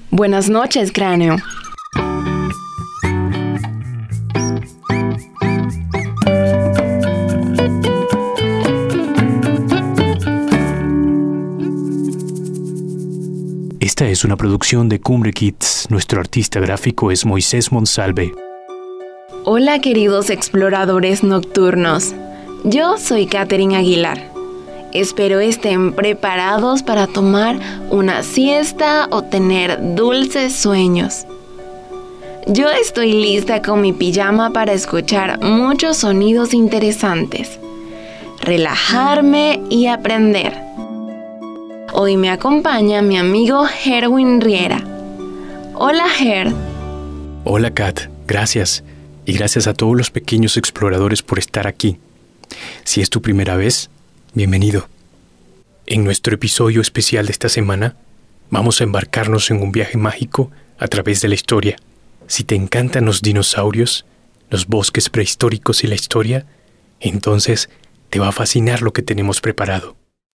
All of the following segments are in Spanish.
Buenas noches, Cráneo. Esta es una producción de Cumbre Kids. Nuestro artista gráfico es Moisés Monsalve. Hola, queridos exploradores nocturnos. Yo soy Katherine Aguilar. Espero estén preparados para tomar una siesta o tener dulces sueños. Yo estoy lista con mi pijama para escuchar muchos sonidos interesantes, relajarme y aprender. Hoy me acompaña mi amigo Herwin Riera. Hola, Her. Hola, Kat. Gracias. Y gracias a todos los pequeños exploradores por estar aquí. Si es tu primera vez, bienvenido. En nuestro episodio especial de esta semana, vamos a embarcarnos en un viaje mágico a través de la historia. Si te encantan los dinosaurios, los bosques prehistóricos y la historia, entonces te va a fascinar lo que tenemos preparado.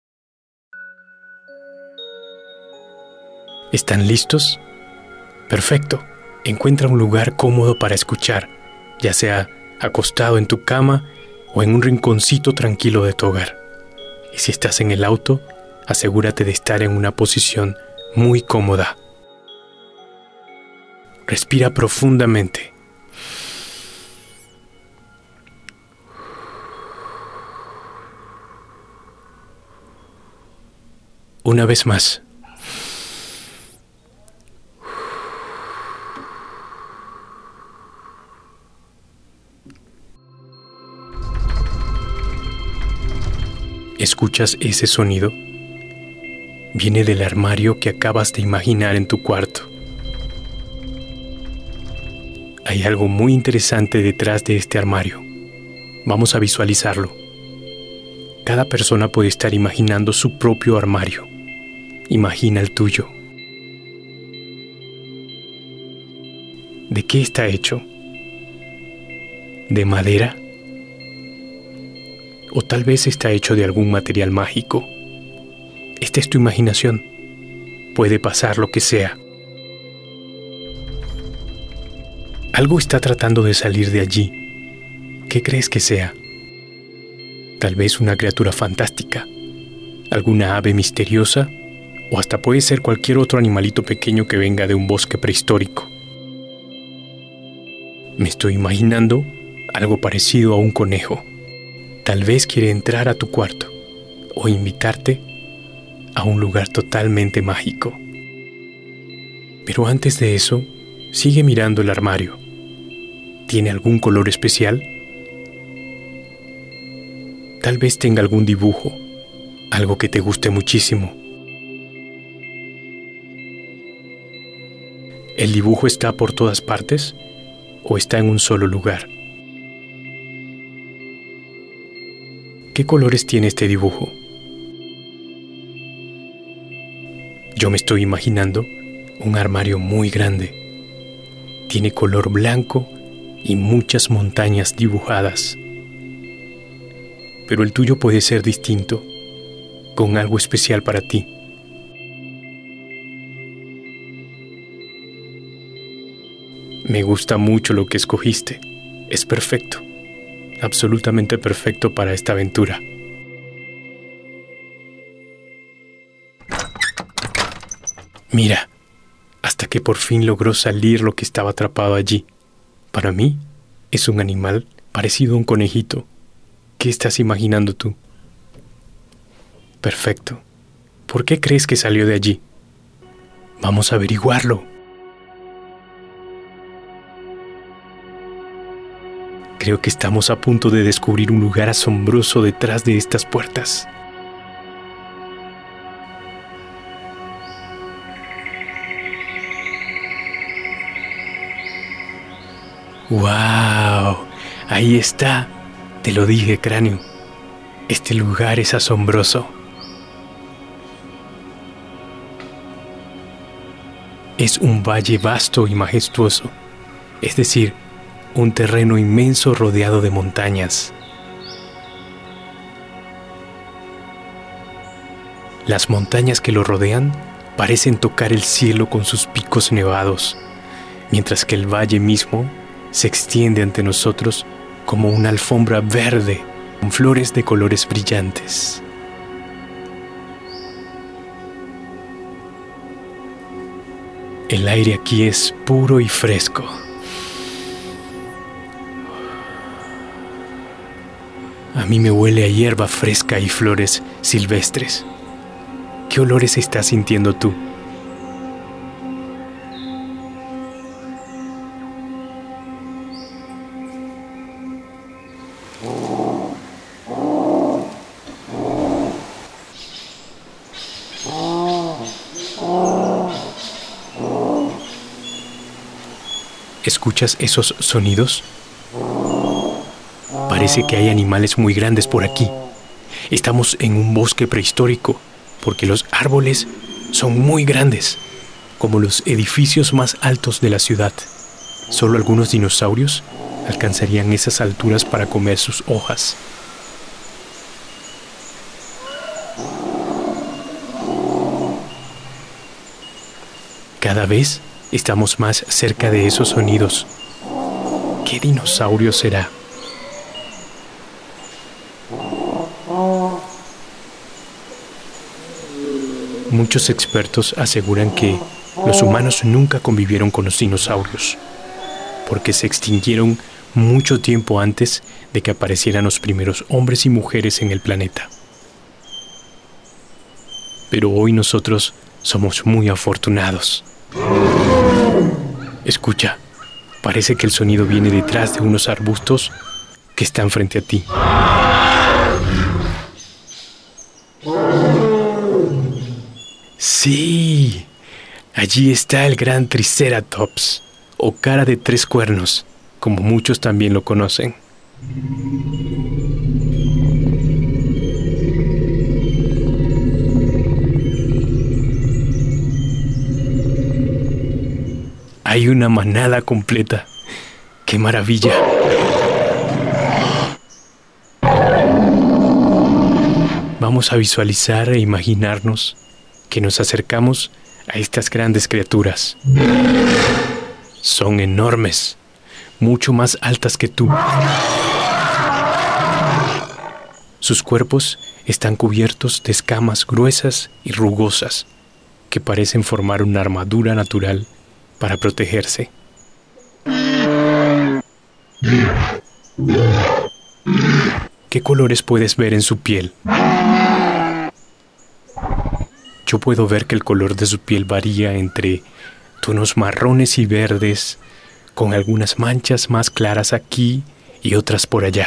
¿Están listos? Perfecto. Encuentra un lugar cómodo para escuchar, ya sea acostado en tu cama o en un rinconcito tranquilo de tu hogar. Y si estás en el auto, asegúrate de estar en una posición muy cómoda. Respira profundamente. Una vez más. ¿Escuchas ese sonido? Viene del armario que acabas de imaginar en tu cuarto. Hay algo muy interesante detrás de este armario. Vamos a visualizarlo. Cada persona puede estar imaginando su propio armario. Imagina el tuyo. ¿De qué está hecho? ¿De madera? O tal vez está hecho de algún material mágico. Esta es tu imaginación. Puede pasar lo que sea. Algo está tratando de salir de allí. ¿Qué crees que sea? Tal vez una criatura fantástica, alguna ave misteriosa, o hasta puede ser cualquier otro animalito pequeño que venga de un bosque prehistórico. Me estoy imaginando algo parecido a un conejo. Tal vez quiere entrar a tu cuarto o invitarte a un lugar totalmente mágico. Pero antes de eso, sigue mirando el armario. ¿Tiene algún color especial? Tal vez tenga algún dibujo, algo que te guste muchísimo. ¿El dibujo está por todas partes o está en un solo lugar? ¿Qué colores tiene este dibujo? Yo me estoy imaginando un armario muy grande. Tiene color blanco y muchas montañas dibujadas. Pero el tuyo puede ser distinto, con algo especial para ti. Me gusta mucho lo que escogiste. Es perfecto. Absolutamente perfecto para esta aventura. Mira, hasta que por fin logró salir lo que estaba atrapado allí. Para mí, es un animal parecido a un conejito. ¿Qué estás imaginando tú? Perfecto. ¿Por qué crees que salió de allí? Vamos a averiguarlo. Creo que estamos a punto de descubrir un lugar asombroso detrás de estas puertas. ¡Wow! Ahí está. Te lo dije, Cráneo. Este lugar es asombroso. Es un valle vasto y majestuoso. Es decir, un terreno inmenso rodeado de montañas. Las montañas que lo rodean parecen tocar el cielo con sus picos nevados, mientras que el valle mismo se extiende ante nosotros como una alfombra verde con flores de colores brillantes. El aire aquí es puro y fresco. A mí me huele a hierba fresca y flores silvestres. ¿Qué olores estás sintiendo tú? ¿Escuchas esos sonidos? Parece que hay animales muy grandes por aquí. Estamos en un bosque prehistórico, porque los árboles son muy grandes, como los edificios más altos de la ciudad. Solo algunos dinosaurios alcanzarían esas alturas para comer sus hojas. Cada vez estamos más cerca de esos sonidos. ¿Qué dinosaurio será? Muchos expertos aseguran que los humanos nunca convivieron con los dinosaurios, porque se extinguieron mucho tiempo antes de que aparecieran los primeros hombres y mujeres en el planeta. Pero hoy nosotros somos muy afortunados. Escucha, parece que el sonido viene detrás de unos arbustos que están frente a ti. Sí, allí está el gran Triceratops, o cara de 3 cuernos, como muchos también lo conocen. Hay una manada completa. ¡Qué maravilla! Vamos a visualizar e imaginarnos que nos acercamos a estas grandes criaturas. Son enormes, mucho más altas que tú. Sus cuerpos están cubiertos de escamas gruesas y rugosas que parecen formar una armadura natural para protegerse. ¿Qué colores puedes ver en su piel? Yo puedo ver que el color de su piel varía entre tonos marrones y verdes, con algunas manchas más claras aquí y otras por allá.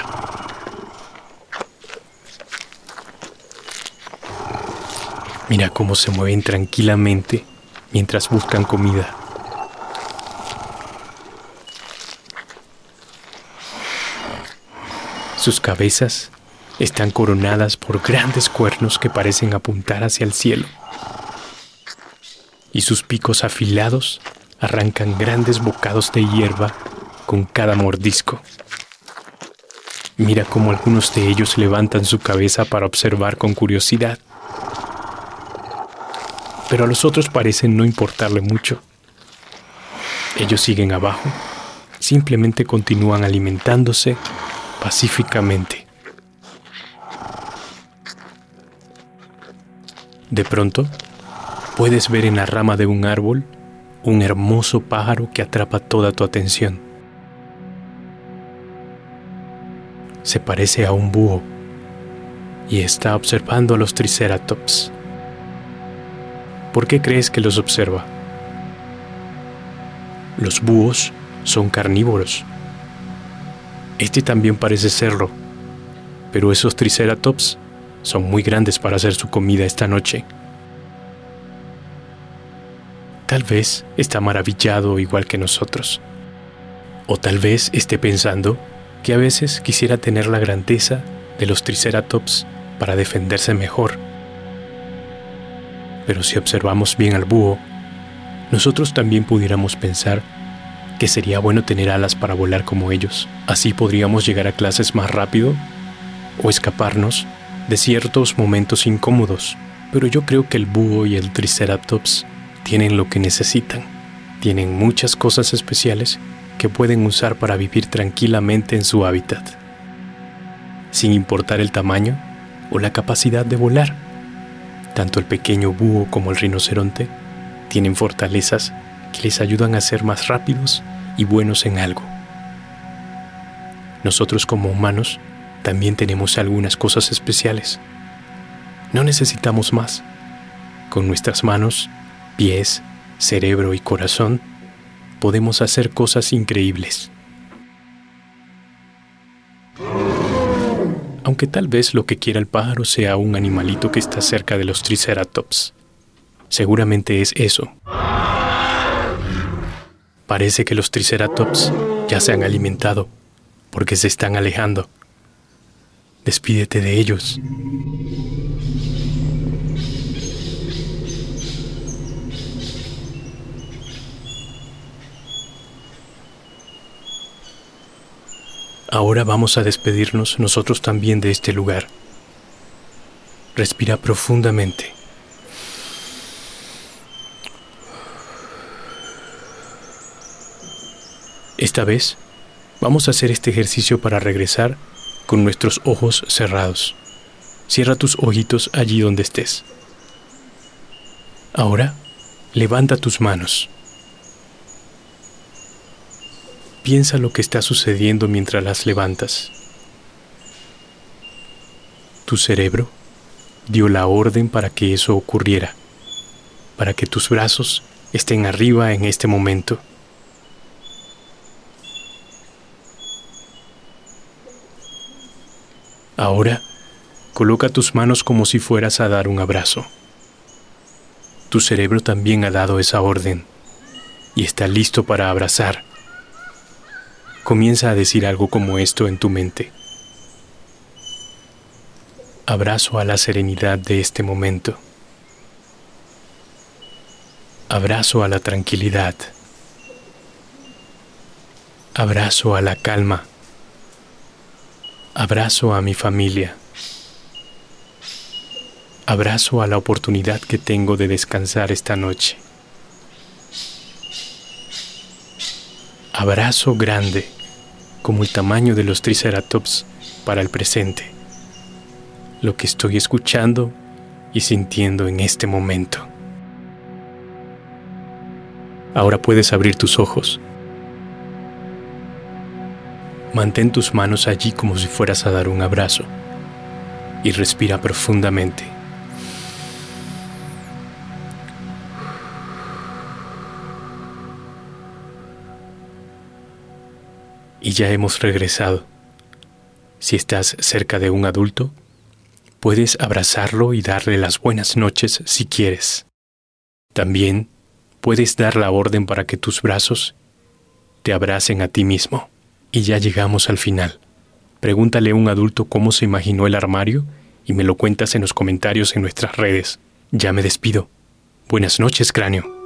Mira cómo se mueven tranquilamente mientras buscan comida. Sus cabezas están coronadas por grandes cuernos que parecen apuntar hacia el cielo. Y sus picos afilados arrancan grandes bocados de hierba con cada mordisco. Mira cómo algunos de ellos levantan su cabeza para observar con curiosidad. Pero a los otros parecen no importarle mucho. Ellos siguen abajo, simplemente continúan alimentándose pacíficamente. De pronto, puedes ver en la rama de un árbol un hermoso pájaro que atrapa toda tu atención. Se parece a un búho y está observando a los Triceratops. ¿Por qué crees que los observa? Los búhos son carnívoros. Este también parece serlo, pero esos Triceratops son muy grandes para hacer su comida esta noche. Tal vez está maravillado igual que nosotros. O tal vez esté pensando que a veces quisiera tener la grandeza de los Triceratops para defenderse mejor. Pero si observamos bien al búho, nosotros también pudiéramos pensar que sería bueno tener alas para volar como ellos. Así podríamos llegar a clases más rápido o escaparnos de ciertos momentos incómodos Pero yo creo que el búho y el triceratops tienen lo que necesitan. Tienen muchas cosas especiales que pueden usar para vivir tranquilamente en su hábitat, sin importar el tamaño o la capacidad de volar. Tanto el pequeño búho como el rinoceronte tienen fortalezas que les ayudan a ser más rápidos y buenos en algo. Nosotros como humanos también tenemos algunas cosas especiales. No necesitamos más. Con nuestras manos, pies, cerebro y corazón, podemos hacer cosas increíbles. Aunque tal vez lo que quiera el pájaro sea un animalito que está cerca de los triceratops. Seguramente es eso. Parece que los triceratops ya se han alimentado, porque se están alejando. Despídete de ellos. Ahora vamos a despedirnos nosotros también de este lugar. Respira profundamente. Esta vez vamos a hacer este ejercicio para regresar con nuestros ojos cerrados. Cierra tus ojitos allí donde estés. Ahora, levanta tus manos. Piensa lo que está sucediendo mientras las levantas. Tu cerebro dio la orden para que eso ocurriera, para que tus brazos estén arriba en este momento. Ahora, coloca tus manos como si fueras a dar un abrazo. Tu cerebro también ha dado esa orden y está listo para abrazar. Comienza a decir algo como esto en tu mente. Abrazo a la serenidad de este momento. Abrazo a la tranquilidad. Abrazo a la calma. Abrazo a mi familia. Abrazo a la oportunidad que tengo de descansar esta noche. Abrazo grande, como el tamaño de los triceratops para el presente. Lo que estoy escuchando y sintiendo en este momento. Ahora puedes abrir tus ojos. Mantén tus manos allí como si fueras a dar un abrazo y respira profundamente. Y ya hemos regresado. Si estás cerca de un adulto, puedes abrazarlo y darle las buenas noches si quieres. También puedes dar la orden para que tus brazos te abracen a ti mismo. Y ya llegamos al final. Pregúntale a un adulto cómo se imaginó el armario y me lo cuentas en los comentarios en nuestras redes. Ya me despido. Buenas noches, cráneo.